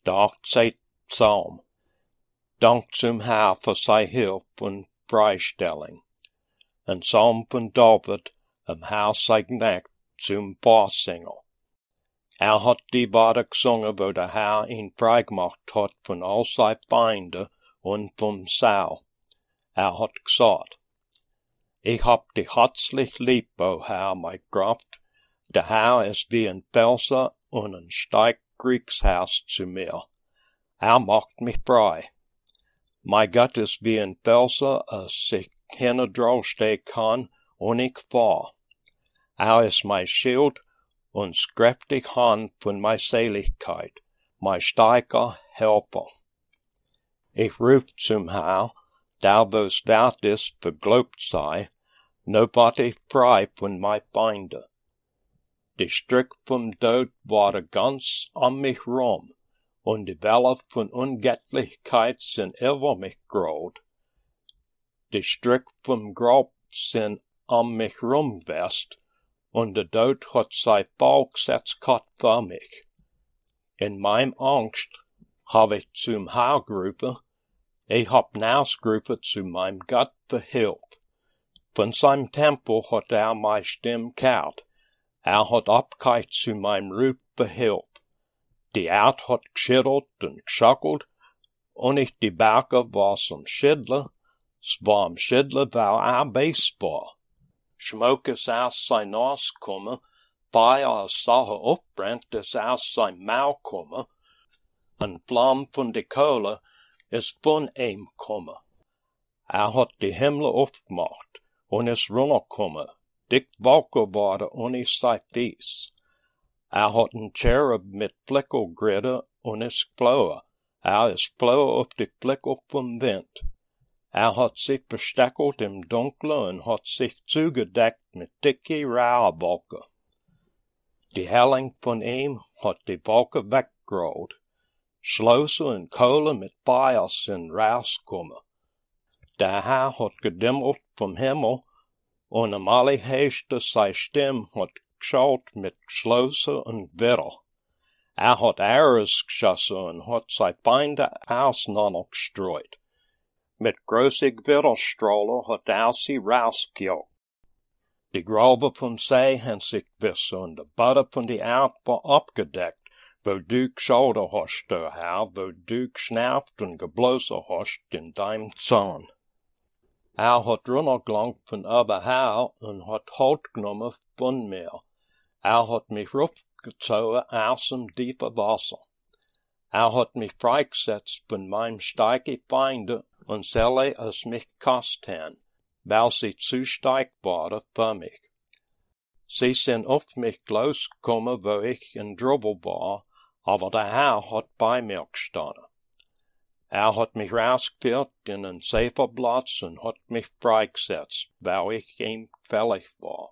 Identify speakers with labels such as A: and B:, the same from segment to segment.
A: Dag zij psalm. Dank zum Herr für sein Hilfe und Freistellung. Ein Psalm von David, Herr sei Knecht zum Vorsingen. Hat die Worte gesungen, wo der Herr ihn freigemacht hat von all seinen Feinden und vom Saul. Hat gesagt, ich hab dich herzlich lieb, o Herr, mein Kraft. Der Herr ist wie ein Felser und ein stark Kriegsherr zu mir. Macht mich frei. Mein Gott ist wie ein Felser, als ich hinausstehen kann und ich fahr. Ist mein Schild und kräftig Hand von meiner Seligkeit, mein starker Helfer. Ich ruf zum Herr, da wo's wert ist, verglobt sei, no ward ich frei von meinen Feinden. Die Strick vom Tod waren ganz um mich rum, und die Welle von Ungetlichkeit sind über mich gerollt. Die Strick vom Grab sind um mich rumwest, und der Tod hat sein Volk gesetzt für mich. In meinem Angst hab ich zum Herr gerufen, ich hab nausgerufen zu meinem Gott für Hilfe. Von seinem Tempel hat meine Stimme gehört, hat abgehört zu meinem Ruf für Hilfe. Die Erde hat geschüttelt und geschackelt, und ich die Berge war zum Schütteln, es war am Schütteln, weil Beis war. Schmuck ist aus sein Nas kommen, Feuer als Sache aufbrennt ist aus sein Maul kommen, und Flamme von der Kohle ist von ihm kommen. Hat die Himmel aufgemacht, und ist runtergekommen, dick Wolken worden und ist sein Fies. Hat ein Cherub mit Flickelgritte und ist geflohen, ist geflohen auf die Flickel vom Wind. Hat sich versteckelt im Dunklen und hat sich zugedeckt mit dicke Rauchwolken. Die Helling von ihm hat die Wolken weggerollt. Schlösser und Kohle mit Feuer sind rausgekommen. Der Herr hat gedimmelt vom Himmel, und am Allerhöchsten seine Stimme hat geschaut mit Schlösser und Witter. Hat Arrows geschossen und hat seine Feinde auseinandergestreut. Mit großen Gewitterstrahlen hat sie rausgejagt. Die Grove vom See haben sich gewissen und der Boden von der Erde war abgedeckt, wo du geschaut hast, o Herr, wo du geschnauft und geblosen hast in deinem Zorn. Hat runtergelangt von oberher und hat Halt genommen von mir. Hat mich raufgezogen aus dem tiefen Wasser. Hat mich freigesetzt von meinem starken Feinde und selle es mich kost haben, weil sie zu stark waren für mich. Sie sind auf mich losgekommen, wo ich in Trouble war, aber der Herr hat bei mir gestanden. Hat mich rausgeführt in einen safer Platz und hat mich freigesetzt, weil ich ihm gefällig war.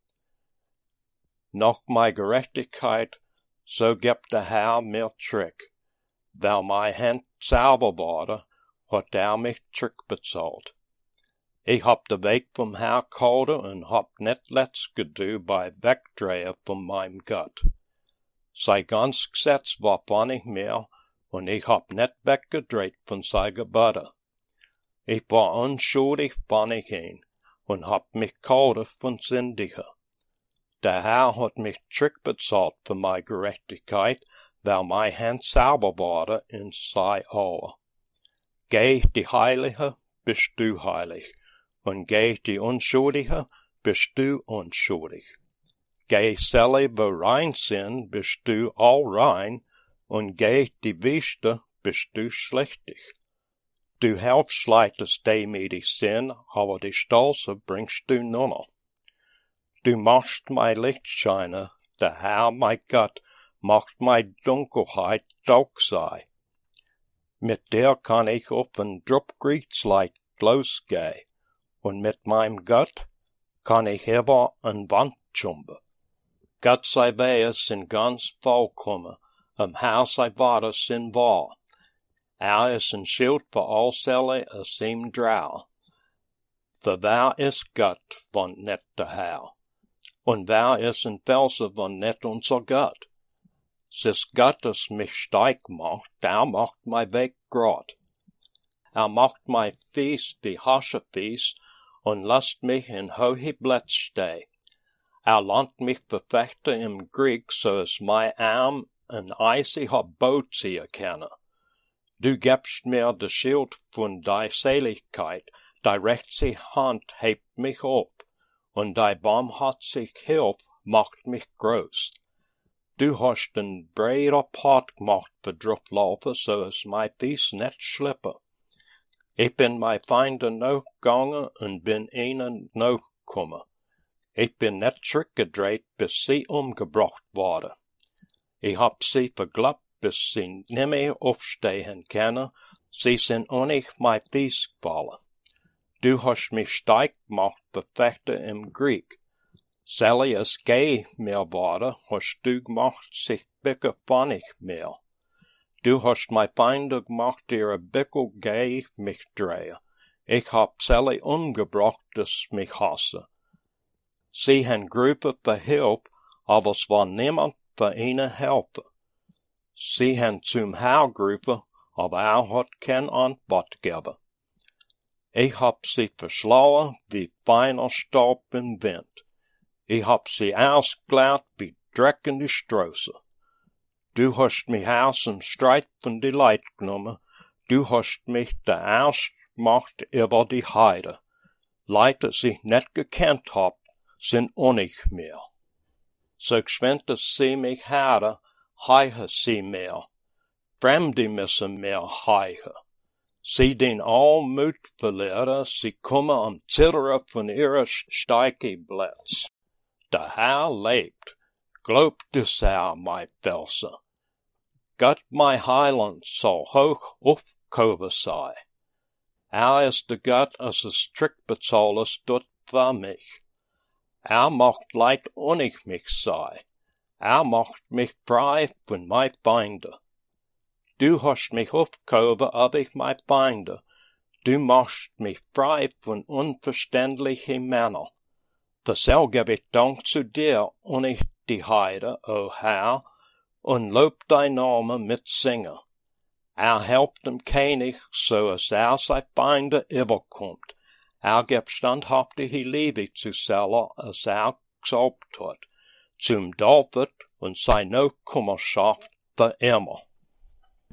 A: Nach meiner Gerechtigkeit, so gibt der Herr mir zurück. Weil meine Hand sauber war, hat mich zurückbezahlt. Ich hab den Weg vom Herr gehalten und hab nicht letzt gedu bei Wegdrehen von meinem Gott. Sein ganz Gesetz war von ich mir, und ich hab nicht weggedreht von sein Gebote. Ich war unschuldig von ich hin, und hab mich gehalten von Sündigen. Der Herr hat mich zurückbezahlt für meine Gerechtigkeit, weil meine Hand sauber war in sein Augen. Geh die Heilige, bist du heilig, und geh die Unschuldige, bist du unschuldig. Geh selle, wo rein sind, bist du all rein, und geh die Wüste, bist du schlechtig. Du helfst demütig sind, aber die Stolze bringst du nunner. Du machst mein Licht scheinen, der Herr, mein Gott, macht meine Dunkelheit Tag sei. Mit dir kann ich auf ein Druckgrießlight losgehen, und mit meinem Gott kann ich über ein Wand jumpen. Gott sei Wege sind ganz vollkommen, Herr sei Worte sind wahr. Ist ein Schild für all Selle, es ihm drau. Für wer ist Gott, von nicht der Herr? Und wer ist ein Felser, von nicht unser Gott? Sis Gottes mich steig macht, macht mein Weg grad. Macht mein Fies die Hasche fies und lasst mich in hohe Blätz steh. Lernt mich verfechten im Krieg, so es mein Arm en eisiger Boot ziehen kenne. Du gibst mir de Schild von dei Seligkeit, dei rechte Hand hebt mich op, und dei barmherzig Hilf macht mich groß. Du hast den breiter Pad gemacht für Druftlaufen, so es mein Fies net schlippe. Ich bin mein Feinde noch gegangen und bin ihnen noch gekommen. Ich bin net zurückgedreht, bis sie umgebracht worden. Ich hab sie verglaubt, bis sie nimmer aufstehen können. Sie sind ohne mein Fies gefallen. Du hast mich steig gemacht, befechte im Krieg. Sally es geh mir worden, hast du gemacht, sich bicke fannig mehr. Du hast mein Feinde gemacht, ihre Bickel geh mich drehen. Ich hab Sally umgebracht, das mich hasse. Sie han gerufen für Hilfe, aber es war niemand für ihnen helfen. Sie han zum Herr gerufen, aber hat kein Antwort gegeben. Ich hab sie verschlagen wie feiner Staub im Wind. Ich hab sie ausgeleert wie Dreck in die Straße. Du hast mich aus dem Streit von die Leid genommen. Du hast mich der Erst gemacht über die Heide. Leute, sie net gekannt hab, sind unig mehr. So geschwind sie mich herde, heiche sie mehr. Fremde müssen mehr heiche. Sie den Allmut verlieren, sie kommen am Zittern von ihrer Steige Blätz. Der Herr lebt, glaubt es Herr, mein Felsen. Gott, mein Heiland, soll hoch aufgehoben sei. Ist der Gott, als es Trickbezahlers dort für mich. Macht Leid unig mich sei. Macht mich frei von mein Feinde. Du hast mich aufgehoben, ob ich mein Feinde. Du machst mich frei von unverständlichen Männern. Deshalb geb ich Dank zu dir und ich die Heide, o Herr, und lob dein Name mit Singen. Helpt dem König, so es sei Feinde überkommt. Gibt standhaftige Liebe zu Seller, als gesalbt hat, zum David und seine Nachkommenschaft für immer.